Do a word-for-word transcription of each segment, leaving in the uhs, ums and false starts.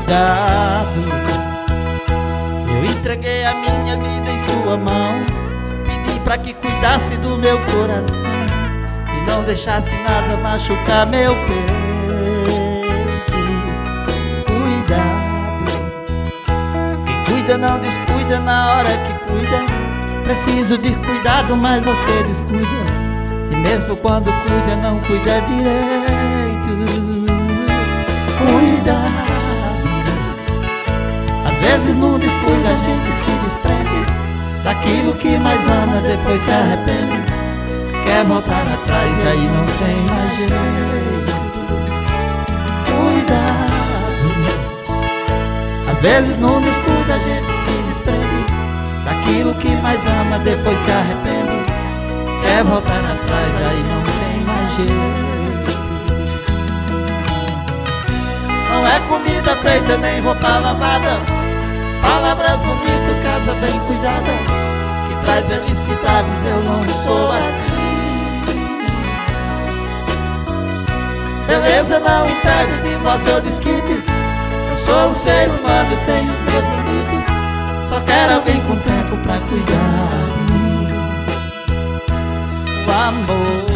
cuidado. Eu entreguei a minha vida em sua mão, pedi pra que cuidasse do meu coração e não deixasse nada machucar meu peito. Cuidado, quem cuida não descuida na hora que cuida. Preciso de cuidado, mas você descuida, e mesmo quando cuida não cuida direito. Cuidado, às vezes no descuido a gente se desprende daquilo que mais ama, depois se arrepende. Quer voltar atrás e aí não tem mais jeito. Cuidado, às vezes no descuido a gente se desprende daquilo que mais ama, depois se arrepende. Quer voltar atrás, aí não tem mais jeito. Não é comida feita nem roupa lavada, palavras bonitas, casa bem cuidada, que traz felicidades. Eu não sou assim. Beleza não impede de você ou desquites. Eu sou um ser humano, tenho os meus limites. Só quero alguém com tempo pra cuidar de mim. O amor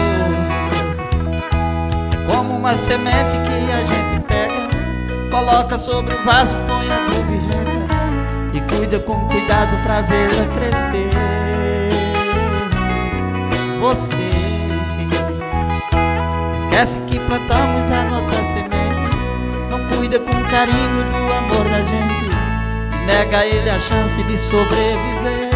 é como uma semente que a gente pega, coloca sobre o vaso, põe adubo e rega, e cuida com cuidado pra vê-la crescer. Você esquece que plantamos a nossa semente, não cuida com carinho do amor da gente, nega a ele a chance de sobreviver.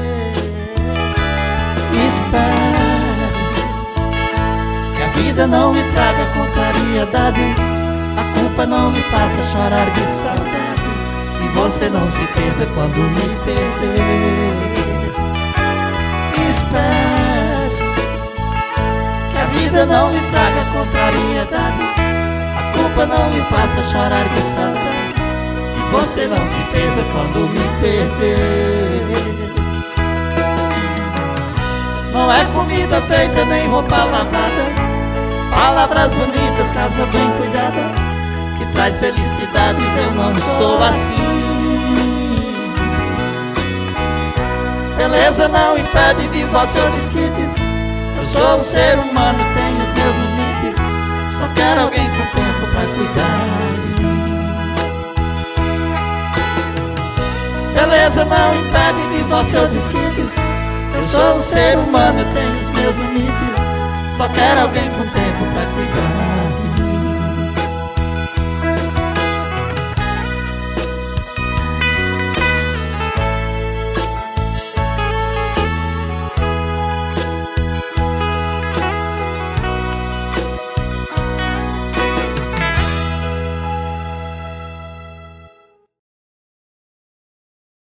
Espere que a vida não lhe traga contrariedade, a culpa não lhe faça chorar de saudade, e você não se perda quando me perder. Espere que a vida não lhe traga contrariedade, a culpa não lhe faça chorar de saudade, você não se perda quando me perder. Não é comida feita nem roupa lavada, palavras bonitas, casa bem cuidada, que traz felicidades. Eu não sou assim. Beleza não impede de você ou desquites. Eu sou um ser humano, tenho os meus limites. Só quero alguém com tempo pra cuidar de mim. Beleza não impede de você ou desquites. Eu sou um ser humano, tenho os meus limites. Só quero alguém com tempo pra